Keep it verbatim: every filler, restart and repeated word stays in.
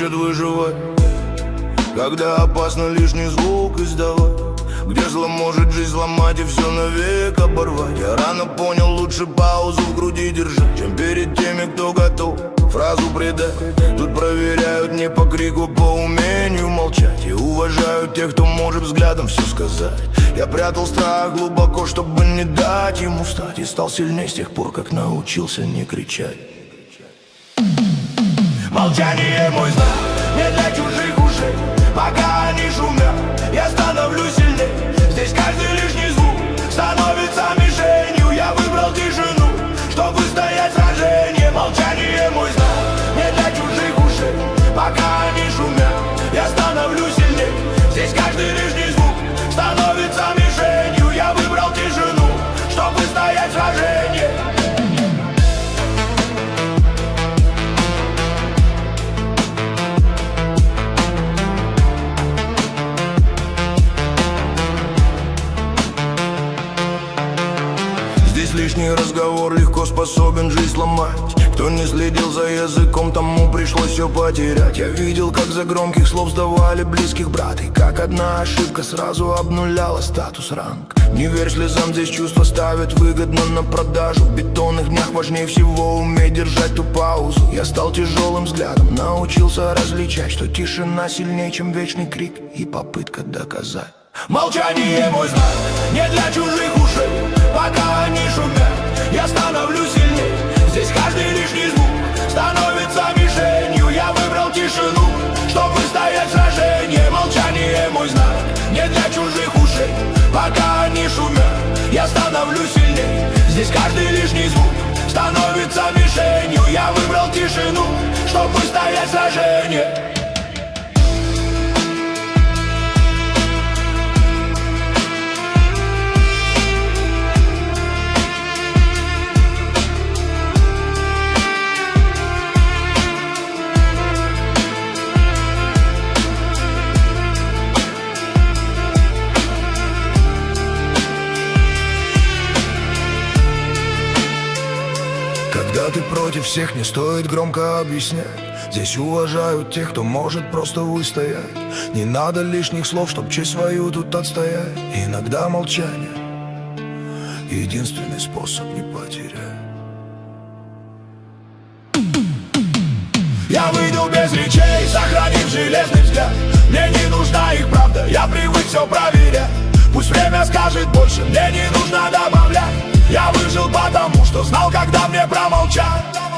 учат выживать, когда опасно лишний звук издавать, где зло может жизнь сломать и все навек оборвать. Я рано понял, лучше паузу в груди держать, чем перед теми, кто готов фразу предать. Тут проверяют не по крику, по умению молчать, и уважают тех, кто может взглядом все сказать. Я прятал страх глубоко, чтобы не дать ему встать, и стал сильнее с тех пор, как научился не кричать. Молчание мой знак, не для чужих ушей. Пока они шумят, я становлюсь сильней. Здесь каждый лишний звук становится мишенью. Я выбрал тишину, чтобы стоять в сражении. Молчание мой знак, не для чужих ушей. Пока они шумят, я становлюсь сильней. Здесь каждый лишний звук становится мишенью. Я выбрал тишину, чтобы стоять в сражении. Лишний разговор легко способен жизнь сломать. Кто не следил за языком, тому пришлось все потерять. Я видел, как за громких слов сдавали близких брат, и как одна ошибка сразу обнуляла статус ранг. Не верь слезам, здесь чувства ставят выгодно на продажу. В бетонных днях важнее всего уметь держать ту паузу. Я стал тяжелым взглядом, научился различать, что тишина сильнее, чем вечный крик и попытка доказать. Молчание мой знак, не для чужих ушей. Пока они шумят, я становлюсь сильней. Здесь каждый лишний звук становится мишенью. Я выбрал тишину, чтобы стоять в сражении. Молчание мой знак, не для чужих ушей. Пока они шумят, я становлюсь сильней. Здесь каждый лишний звук становится мишенью. Я выбрал тишину, чтобы стоять в сражении. Когда ты против всех, не стоит громко объяснять. Здесь уважают тех, кто может просто выстоять. Не надо лишних слов, чтоб честь свою тут отстоять. Иногда молчание — единственный способ не потерять. Я выйду без речей, сохранив железный взгляд. Мне не нужна их правда, я привык все проверять. Пусть время скажет больше, мне не нужно добавлять. Я выжил потому, что знал, когда мне промолчать.